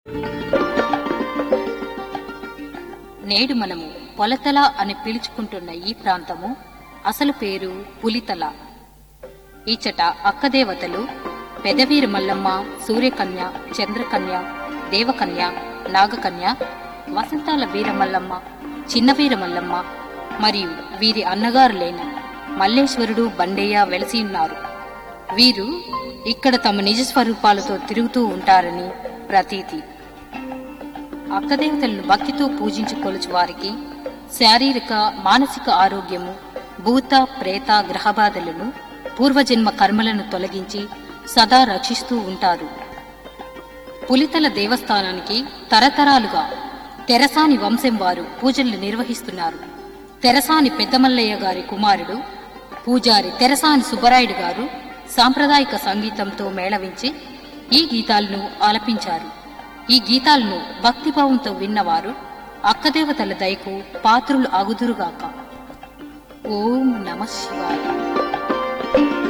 నేడు మనము పొలతల అని పిలుచుకుంటున్న ఈ ప్రాంతము అసలు పేరు పులితల. ఈచట అక్కదేవతలు పెదవీర మల్లమ్మ, సూర్యకన్య, చంద్రకన్య, దేవకన్య, నాగకన్య, వసంతాల వీరమల్లమ్మ, చిన్న వీరమల్లమ్మ మరియు వీరి అన్నగారులైన మల్లేశ్వరుడు, బండయ్య వెలసి ఉన్నారు. వీరు ఇక్కడ తమ నిజ స్వరూపాలతో తిరుగుతూ ఉంటారని ప్రతీతి. అక్కదేవతలను భక్తితో పూజించుకొలుచు వారికి శారీరక, మానసిక ఆరోగ్యము, భూత, ప్రేత, గ్రహబాధలను, పూర్వజన్మ కర్మలను తొలగించి సదా రక్షిస్తూ ఉంటారు. పులితల దేవస్థానానికి తరతరాలుగా తెరసాని వంశం వారు పూజలు నిర్వహిస్తున్నారు. తెరసాని పెద్దమల్లయ్య గారి కుమారుడు పూజారి తెరసాని సుబ్బరాయుడు గారు సాంప్రదాయిక సంగీతంతో మేళవించి ఈ గీతాలను ఆలపించారు. ఈ గీతాలను భక్తిభావంతో విన్నవారు అక్కదేవతల దయకు పాత్రులు అగుదురుగాక. ఓం నమః శివాయ.